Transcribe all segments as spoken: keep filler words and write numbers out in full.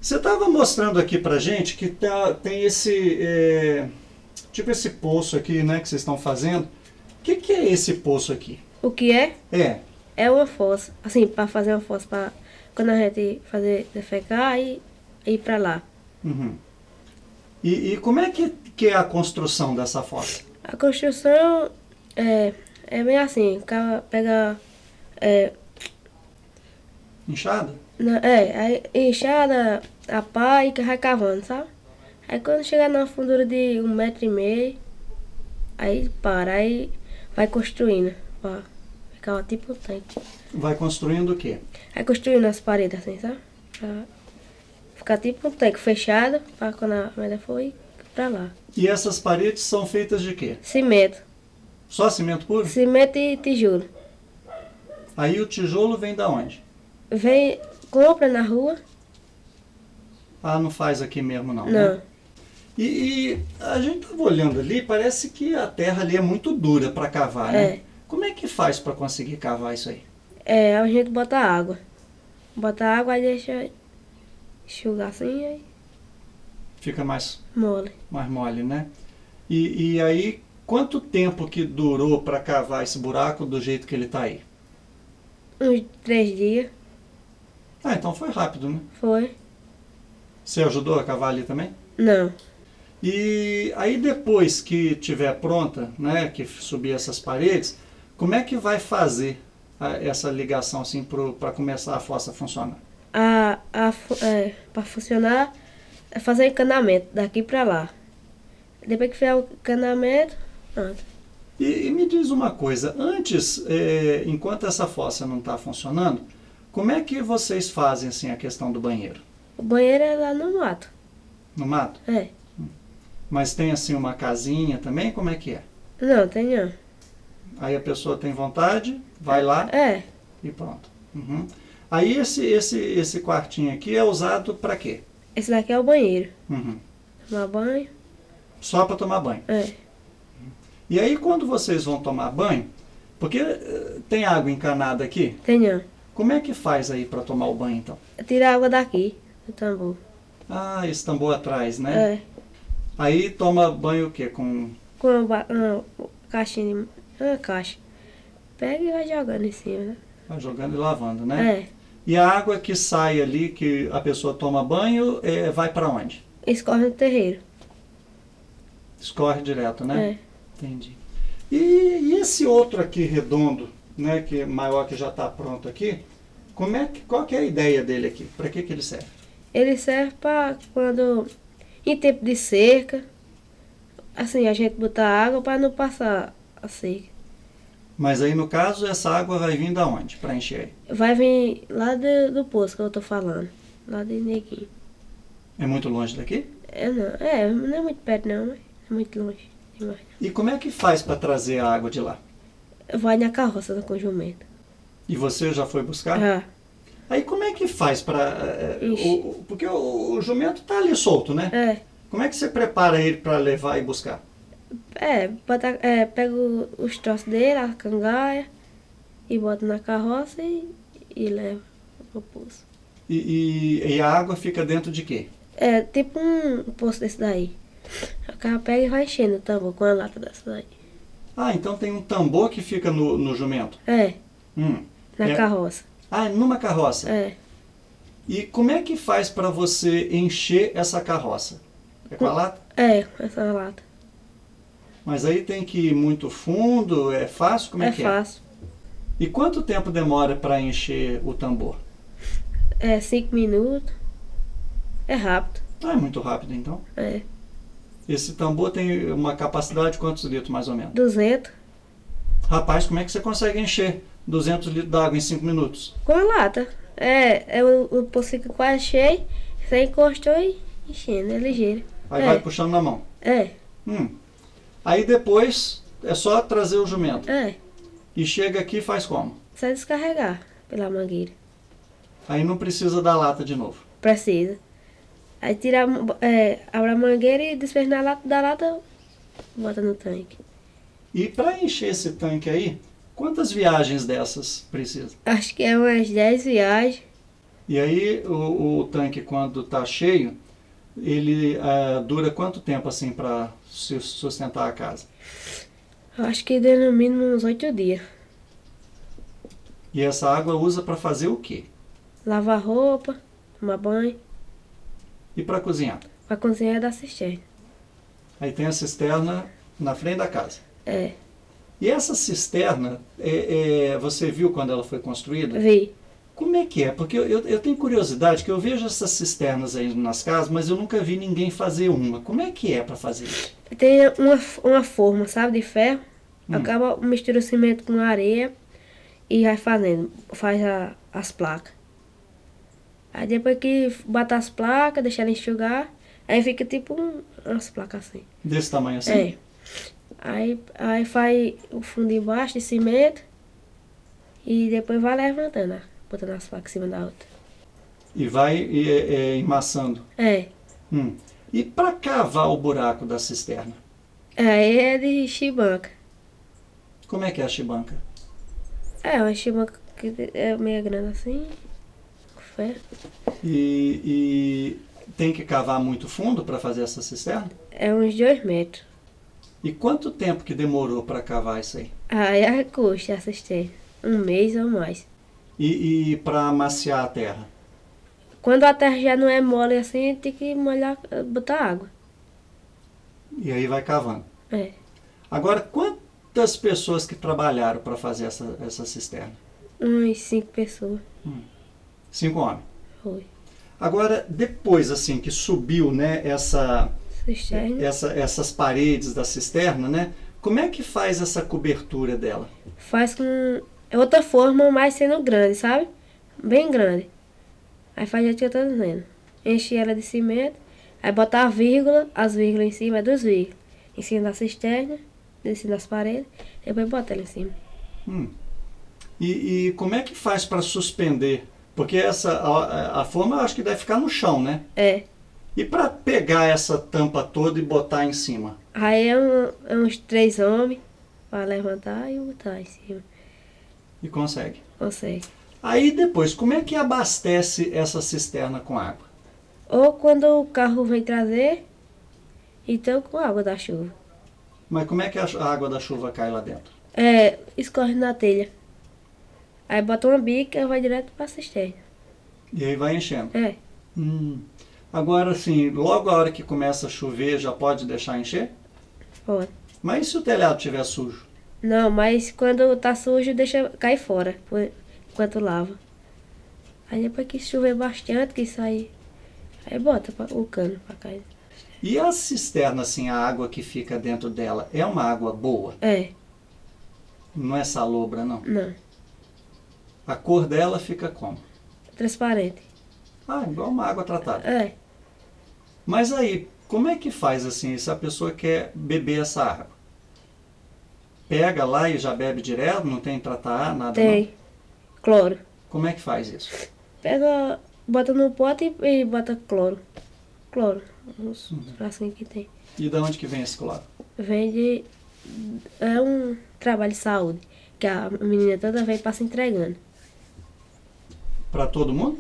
Você estava mostrando aqui pra gente que tá, tem esse, é, tipo esse poço aqui, né, que vocês estão fazendo. O que, que é esse poço aqui? O que é? É, É uma fossa. Assim, para fazer uma fossa para quando a gente fazer defecar e ir para lá. uhum. E, e como é que, que é a construção dessa fossa? A construção é, é bem assim, o cara pega. É, Inchada? na- é, aí enxada, a pá e vai cavando, sabe? Aí quando chegar na fundura de um metro e meio, aí para, aí vai construindo. Pra ficar tipo um tanque. Vai construindo o quê? Aí construindo as paredes assim, sabe? Pra ficar tipo um tanque fechado, para quando a merda for ir pra lá. E essas paredes são feitas de quê? Cimento. Só cimento puro? Cimento e tijolo. Aí o tijolo vem da onde? Vem, compra na rua. Ah, não faz aqui mesmo não, Não. né? E, e a gente estava olhando ali, parece que a terra ali é muito dura para cavar, né? É. Como é que faz para conseguir cavar isso aí? É, a gente bota água. Bota água e deixa enxugar assim aí Fica mais, mole. mais mole, né? E, e aí, quanto tempo que durou para cavar esse buraco do jeito que ele está aí? Uns três dias. Ah, então foi rápido, né? Foi. Você ajudou a cavar ali também? Não. E aí depois que tiver pronta, né, que subir essas paredes, como é que vai fazer a, essa ligação assim para começar a fossa a funcionar? A, a, fu- é, pra funcionar é fazer encanamento daqui pra lá. Depois que fizer o encanamento, pronto. E, e me diz uma coisa, antes, é, enquanto essa fossa não está funcionando, como é que vocês fazem assim a questão do banheiro? O banheiro é lá no mato. No mato? É. Mas tem assim uma casinha também? Como é que é? Não, tem não. Aí a pessoa tem vontade, vai lá É. e pronto. Uhum. Aí esse, esse, esse quartinho aqui é usado para quê? Esse daqui é o banheiro. Uhum. Tomar banho. Só para tomar banho. É. E aí quando vocês vão tomar banho, porque eh, tem água encanada aqui, Tem não. como é que faz aí para tomar o banho então? Tira a água daqui, do tambor. Ah, esse tambor atrás, né? É. Aí toma banho o quê? Com... Com uma, ba- uma caixinha de, uma caixa. Pega e vai jogando em cima, né? vai jogando e lavando, né? É. E a água que sai ali, que a pessoa toma banho, eh, vai para onde? Escorre no terreiro. Escorre direto, né? É. Entendi. E, e esse outro aqui redondo, né, que é maior, que já está pronto aqui, como é que, qual que é a ideia dele aqui? Para que, que ele serve? Ele serve para quando, em tempo de seca, assim, a gente botar água para não passar a seca. Mas aí no caso essa água vai vir da onde para encher? Vai vir lá do, do poço que eu tô falando. Lá de Neguinho. É muito longe daqui? É, não, é, não é muito perto não, mas é muito longe demais. E como é que faz para trazer a água de lá? Vai na carroça do conjumento. E você já foi buscar? Ah, Aí como é que faz para... Ixi. Porque o, o jumento está ali solto, né? é. Como é que você prepara ele para levar e buscar? É, bota, é, pega o- os troços dele, a cangaia, e bota na carroça e, e leva pro poço. E, e, e a água fica dentro de quê? É tipo um poço desse daí. O cara pega e vai enchendo o tambor com a lata dessa daí. Ah, então tem um tambor que fica no, no jumento. É, Hum. na É- carroça. Ah, numa carroça. É. E como é que faz para você encher essa carroça? É com a lata? É, com essa lata. Mas aí tem que ir muito fundo, é fácil? Como é, É que fácil. é? E quanto tempo demora para encher o tambor? É cinco minutos. É rápido. Ah, é muito rápido então. É. Esse tambor tem uma capacidade de quantos litros mais ou menos? duzentos. Rapaz, como é que você consegue encher duzentos litros d'água em cinco minutos? Com a lata. É, é o, o poço fica quase cheio. Você encostou e enchendo, é ligeiro. Aí É. vai puxando na mão. É, Hum. Aí depois é só trazer o jumento. é. E chega aqui e faz como? Só descarregar pela mangueira. Aí não precisa da lata de novo. Precisa. Aí tira, a- é, abre a mangueira e desfez na lata da lata, bota no tanque. E para encher esse tanque aí, quantas viagens dessas precisa? Acho que é umas dez viagens. E aí o, o tanque, quando está cheio, ele uh, dura quanto tempo assim para sustentar a casa? Eu acho que deu no mínimo uns oito dias. E essa água usa para fazer o quê? Lavar roupa, tomar banho. E para cozinhar? Para cozinhar é da cisterna. Aí tem a cisterna na frente da casa. É. E essa cisterna, é, é, você viu quando ela foi construída? Vi. Como é que é? Porque eu, eu, eu tenho curiosidade, que eu vejo essas cisternas aí nas casas, mas eu nunca vi ninguém fazer uma. Como é que é para fazer isso? Tem uma, uma forma, sabe, de ferro. Hum. Acaba, mistura o cimento com areia e vai fazendo, faz a, as placas. Aí depois que bota as placas, deixa ela enxugar, aí fica tipo um, umas placas assim. Desse tamanho assim? É. Aí, aí faz o fundo embaixo de cimento e depois vai levantando, botando as placas em cima da outra. E vai e, é, emmaçando? É. Hum. E para cavar o buraco da cisterna? Aí é de chibanca. Como é que é a chibanca? É, uma chibanca que é meio grande assim, com ferro. E, e tem que cavar muito fundo para fazer essa cisterna? É uns dois metros. E quanto tempo que demorou para cavar isso aí? Aí é custa a cisterna. Um mês ou mais. E, e para amaciar a terra? Quando a terra já não é mole assim, tem que molhar, botar água. E aí vai cavando. É. Agora, quantas pessoas que trabalharam para fazer essa, essa cisterna? Uns cinco pessoas. Hum. Cinco homens. Foi. Agora, depois assim que subiu, né, essa, Cisterna. essa, essas paredes da cisterna, né, como é que faz essa cobertura dela? Faz com é outra forma, mas sendo grande, sabe? Bem grande. Aí faz o que eu tô dizendo. Enche ela de cimento, aí bota a vírgula, as vírgulas em cima, é duas vírgulas. Em cima da cisterna, em cima das paredes, depois bota ela em cima. Hum. E, e como é que faz para suspender? Porque essa, a, a forma eu acho que deve ficar no chão, né? É. E para pegar essa tampa toda e botar em cima? Aí é, um, é uns três homens para levantar e botar em cima. E consegue. Consegue. Aí depois, como é que abastece essa cisterna com água? Ou quando o carro vem trazer, então com água da chuva. Mas como é que a água da chuva cai lá dentro? É, escorre na telha. Aí bota uma bica e vai direto para a cisterna. E aí vai enchendo? É. Hum. Agora, assim, logo a hora que começa a chover, já pode deixar encher? Pode. Mas e se o telhado estiver sujo? Não, mas quando tá sujo, deixa cair fora, por- enquanto lava. Aí depois que chover bastante, que sai, aí bota pra- o cano pra cair. E a cisterna, assim, a água que fica dentro dela, é uma água boa? É, Não é salobra, não? não, A cor dela fica como? transparente. Ah, igual uma água tratada. É, Mas aí, como é que faz assim, se a pessoa quer beber essa água? Pega lá e já bebe direto, não tem tratar, nada não? tem cloro. Como é que faz isso? Pega, bota no pote e, e bota cloro. Cloro, uns bracinhos que tem. E de onde que vem esse cloro? Vende, é um trabalho de saúde, que a menina toda vez passa entregando. Para todo mundo?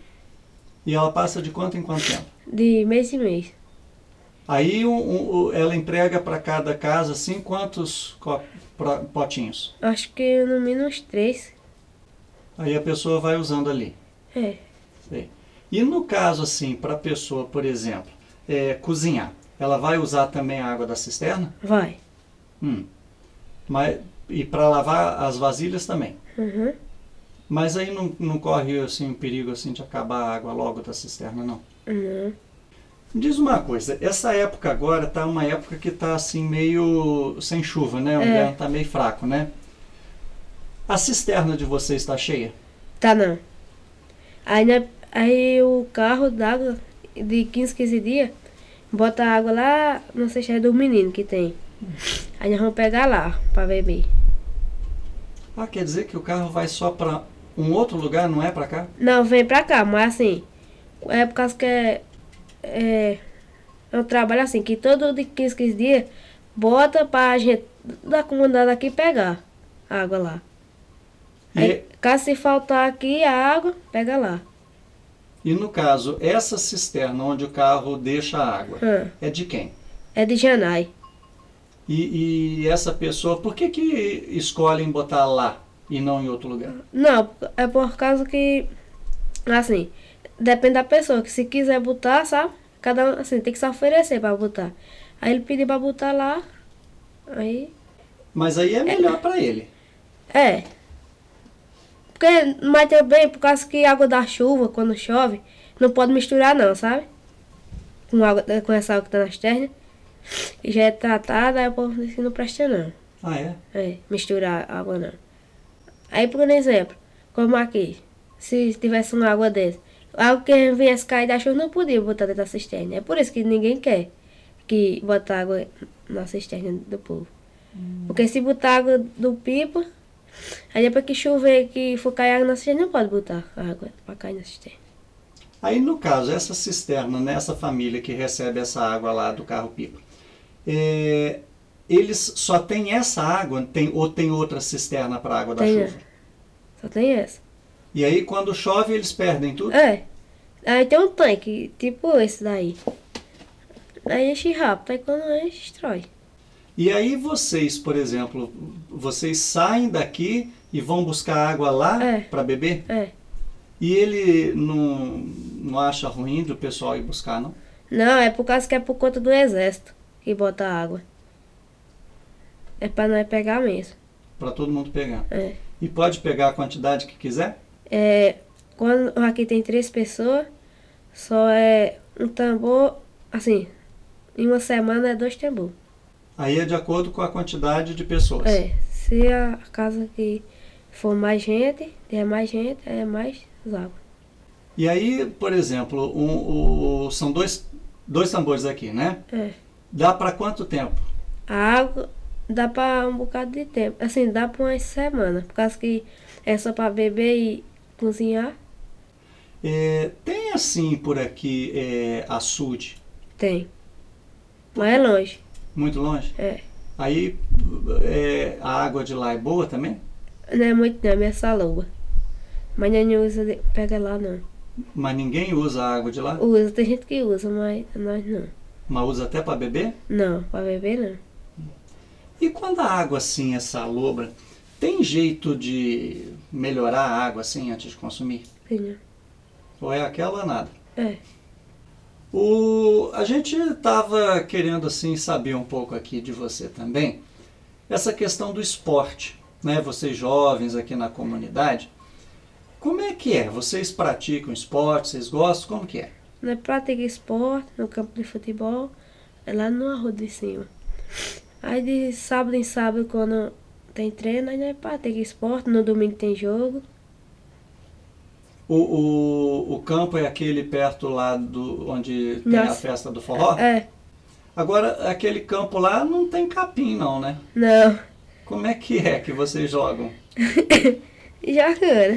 E ela passa de quanto em quanto tempo? De mês em mês. Aí um, um, ela entrega para cada casa, assim, quantos co- pro- potinhos? Acho que no mínimo uns três. Aí a pessoa vai usando ali. É, Sei. E no caso, assim, para a pessoa, por exemplo, é, cozinhar, ela vai usar também a água da cisterna? vai. Hum. Mas, e para lavar as vasilhas também? Uhum. Mas aí não, não corre assim, um perigo assim, de acabar a água logo da cisterna, não? Não. Diz uma coisa, essa época agora tá uma época que tá assim meio sem chuva, né? O É. inverno tá meio fraco, né? A cisterna de vocês está cheia? Tá não. Aí, né, aí o carro d'água de quinze, quinze dias bota a água lá na cisterna do menino que tem. Aí nós vamos pegar lá pra beber. Ah, quer dizer que o carro vai só para um outro lugar, não é para cá? Não, vem pra cá, mas assim, é por causa que é, é, é um trabalho assim, que todo de quinze, quinze dias bota pra gente da comunidade aqui pegar a água lá. Aí, E, caso se faltar aqui a água, pega lá. E no caso, essa cisterna onde o carro deixa a água, Ah, é de quem? é de Janai. E, e essa pessoa, por que que escolhem botar lá e não em outro lugar? Não, é por causa que, assim, depende da pessoa, que se quiser botar, sabe? Cada um, assim, tem que se oferecer pra botar. Aí ele pediu pra botar lá, aí, Mas aí é melhor para ele. é. Porque, mas também, por causa que a água da chuva, quando chove, não pode misturar não, sabe? Com, água, com essa água que tá na cisterna. E já é tratada, aí o povo diz que não presta não. Ah, é? É, misturar água não. Aí, por exemplo, como aqui, se tivesse uma água dessa, água que viesse cair da chuva não podia botar dentro da cisterna. É por isso que ninguém quer que botar água na cisterna do povo. Porque se botar água do pipa, aí depois que chover, que for cair água na cisterna, não pode botar água pra cair na cisterna. Aí no caso, essa cisterna, nessa família que recebe essa água lá do carro-pipa, é, eles só têm essa água tem, ou tem outra cisterna para água da Tem, chuva? só tem essa. E aí quando chove eles perdem tudo? É. Aí tem um tanque, tipo esse daí. Aí enche rápido, aí quando enche, destrói. E aí vocês, por exemplo, vocês saem daqui e vão buscar água lá É. para beber? É. E ele não, não acha ruim do pessoal ir buscar, não? Não, é por causa que é por conta do exército que bota água. É pra nós pegar mesmo. Para todo mundo pegar. É. E pode pegar a quantidade que quiser? É, quando aqui tem três pessoas, só é um tambor, assim, em uma semana é dois tambor. Aí é de acordo com a quantidade de pessoas. É, se a casa que for mais gente, tiver mais gente, é mais água. E aí, por exemplo, um, o, são dois, dois tambores aqui, né? É. Dá para quanto tempo? A água dá pra um bocado de tempo. Assim, dá pra umas semanas. Por causa que é só pra beber e cozinhar. É, tem assim por aqui é, açude, Tem. Mas é longe. muito longe? É. Aí é, a água de lá é boa também? Não é muito não, é minha saloba. Mas não usa, de- pega lá não. Mas ninguém usa a água de lá? Usa, tem gente que usa, mas nós não. Mas usa até para beber? Não, pra beber não. E quando a água assim é salobra, tem jeito de melhorar a água assim antes de consumir? Tem não. Ou é aquela ou nada? É. O, a gente estava querendo assim saber um pouco aqui de você também, essa questão do esporte, né? Vocês jovens aqui na comunidade, como é que é? Vocês praticam esporte, vocês gostam? Como que é? Nós pratica esporte no campo de futebol, é lá no arroio de cima. Aí de sábado em sábado, quando tem treino, aí nós pratica esporte, no domingo tem jogo. O, o, o campo é aquele perto lá do, onde tem a Nossa. festa do forró? É, Agora, aquele campo lá não tem capim não, né? não. Como é que é que vocês jogam? Jogando.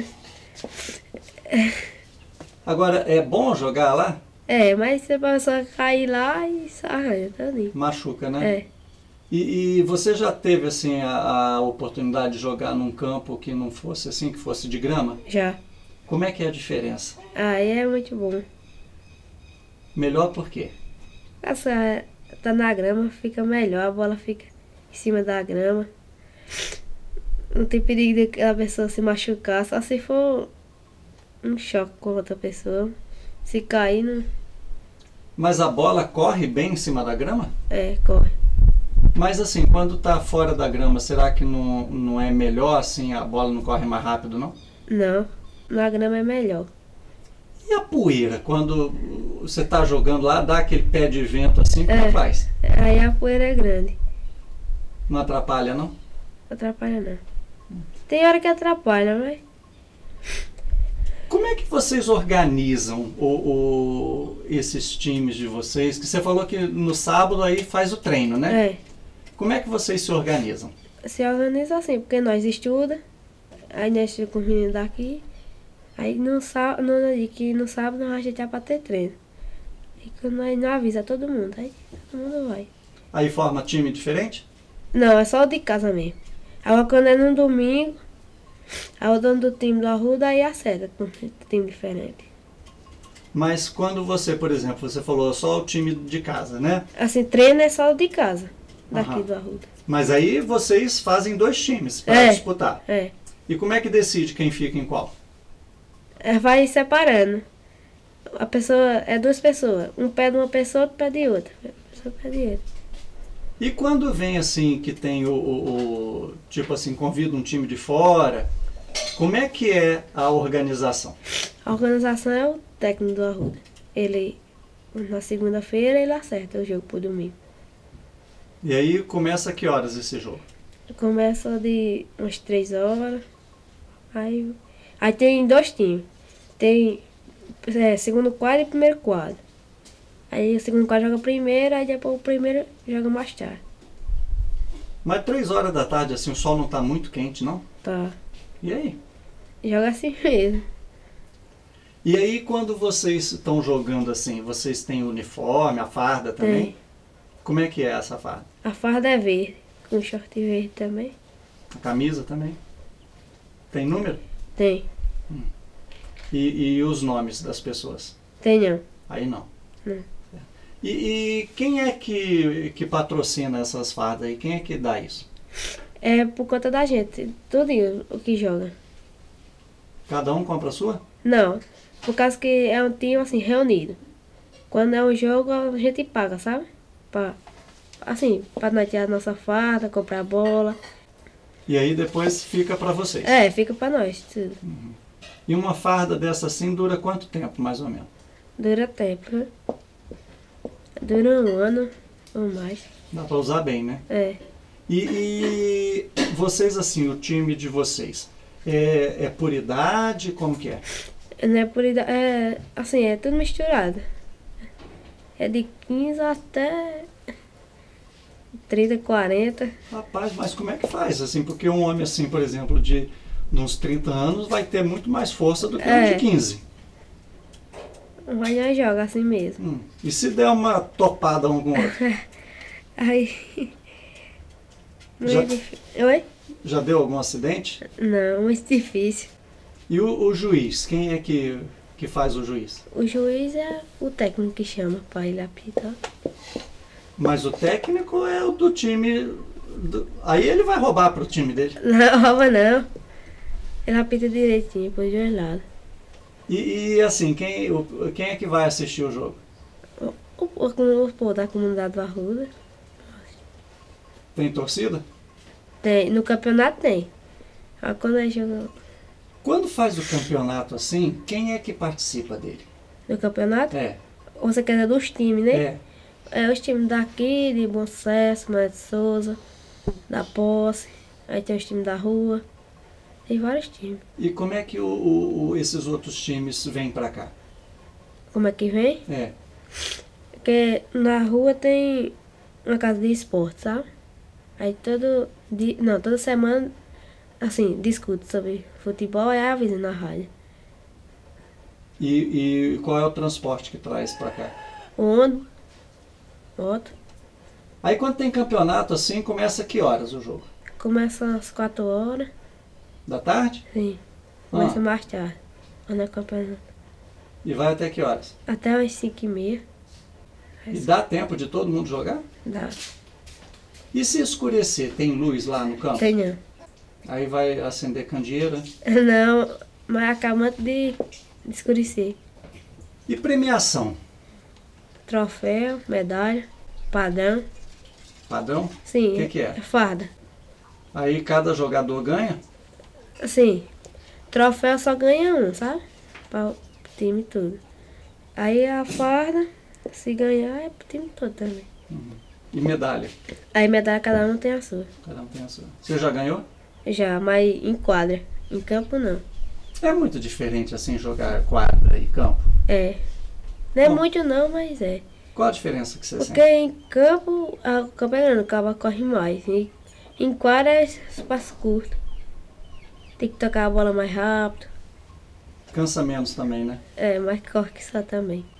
Agora, é bom jogar lá? É, mas se a pessoa cair lá e se arranha todinho. Machuca, né? É. E, e você já teve assim a, a oportunidade de jogar num campo que não fosse assim, que fosse de grama? Já. Como é que é a diferença? Aí é muito bom. Melhor por quê? Essa tá na grama, fica melhor, a bola fica em cima da grama. Não tem perigo de a pessoa se machucar, só se for um choque com outra pessoa. Se cair, não. Mas a bola corre bem em cima da grama? É, corre. Mas assim, quando tá fora da grama, será que não, não é melhor assim, a bola não corre mais rápido, não? Não, na grama é melhor. E a poeira, quando você tá jogando lá, dá aquele pé de vento assim, como É. faz? Aí a poeira é grande. Não atrapalha, não? Não atrapalha não. Tem hora que atrapalha, mas. Como é que vocês organizam o, o- esses times de vocês? Que você falou que no sábado aí faz o treino, né? É. Como é que vocês se organizam? Se organiza assim, porque nós estuda, aí nós estudamos com os meninos daqui, aí no sábado, no, dia que no sábado nós ajeitamos pra ter treino. E quando nós não avisa todo mundo, aí todo mundo vai. Aí forma time diferente? Não, é só o de casa mesmo. Agora quando é no domingo, aí o dono do time do Arruda aí acerta com um time diferente. Mas quando você, por exemplo, você falou só o time de casa, né? Assim, treino é só o de casa, daqui Aham. do Arruda. Mas aí vocês fazem dois times para É. disputar. É. E como é que decide quem fica em qual? É, vai separando. A pessoa, é duas pessoas. Um pé de uma pessoa, outro pé de outra. Pessoa pé de outra. E quando vem assim, que tem o, o- o- tipo assim, convida um time de fora, como é que é a organização? A organização é o técnico do Arruda. Ele, na segunda-feira, ele acerta o jogo pro domingo. E aí começa a que horas esse jogo? Começa de umas três horas. Aí, aí tem dois times. Tem é, segundo quadro e primeiro quadro. Aí o segundo quadro joga primeiro, aí depois o primeiro joga mais tarde. Mas três horas da tarde, assim, o sol não está muito quente, não? Tá. E aí? Joga assim mesmo. E aí quando vocês estão jogando assim, vocês têm o uniforme, a farda também? Tem. Como é que é essa farda? A farda é verde, com short verde também. A camisa também? Tem número? Tem. E, e os nomes das pessoas? Tem não. Aí não. Não. E, e quem é que, que patrocina essas fardas aí? Quem é que dá isso? É por conta da gente, tudo o que joga. Cada um compra a sua? Não, por causa que é um time assim, reunido. Quando é um jogo, a gente paga, sabe? Pra, assim, pra nós tirar a nossa farda, comprar bola. E aí depois fica para vocês. É, fica pra nós tudo. E uma farda dessa assim dura quanto tempo, mais ou menos? Dura tempo, né? Dura um ano ou mais. Dá para usar bem, né? É. E, e vocês, assim, o time de vocês, é, é por idade? Como que é? Não é por idade, é assim, é tudo misturado. É de quinze até trinta, quarenta. Rapaz, mas como é que faz? Assim, porque um homem assim, por exemplo, de, de uns trinta anos vai ter muito mais força do que um É. de quinze. Mas nós joga assim mesmo. Hum. E se der uma topada um com o outro? Aí. Muito Já- difícil. Oi? Já deu algum acidente? Não, muito difícil. E o, o juiz? Quem é que, que faz o juiz? O juiz é o técnico que chama pra ele apitar. Mas o técnico é o do time. do- Aí ele vai roubar pro time dele. Não, rouba não. Ele apita direitinho, por dois lados. E, e, assim, quem, o- quem é que vai assistir o jogo? O, o, o, o povo da comunidade do Arruda. Tem torcida? Tem, no campeonato tem. Aí quando a gente joga Quando faz o campeonato assim, quem é que participa dele? no campeonato, É, você quer dizer dos times, né? é. É os times daqui, de Bom Sucesso, Maria de Souza, da Posse, aí tem os times da rua, tem vários times. E como é que o, o- o- esses outros times vêm pra cá? Como é que vem? É. Porque na rua tem uma casa de esporte, sabe? Aí todo dia, não, toda semana, assim, discute sobre futebol e avisa na rádio. E, e qual é o transporte que traz pra cá? O ônibus, moto, Aí quando tem campeonato assim, começa que horas o jogo? começa às quatro horas, Da tarde? sim, começa Ah. mais tarde, quando é campeonato. E vai até que horas? Até umas cinco e meia, E dá tempo de todo mundo jogar? dá. E se escurecer, tem luz lá no campo? Tem não. Aí vai acender candeeira. Não, mas acaba antes de, de escurecer. E premiação? Troféu, medalha, padrão. Padrão? Sim, Que que é? farda. Aí cada jogador ganha? Assim, troféu só ganha um, sabe? Para o time todo. Aí a farda, se ganhar, é pro time todo também. E medalha? Aí medalha cada um tem a sua. Cada um tem a sua. Você já ganhou? Já, mas em quadra. Em campo não. É muito diferente assim jogar quadra e campo. É. Não é Bom. muito não, mas é. Qual a diferença que você Porque sente? em campo, a- o campo é grande, o cabo corre mais. E em quadra é espaço curto. Tem que tocar a bola mais rápido. Cansa menos também, né? É, mas corre que só também.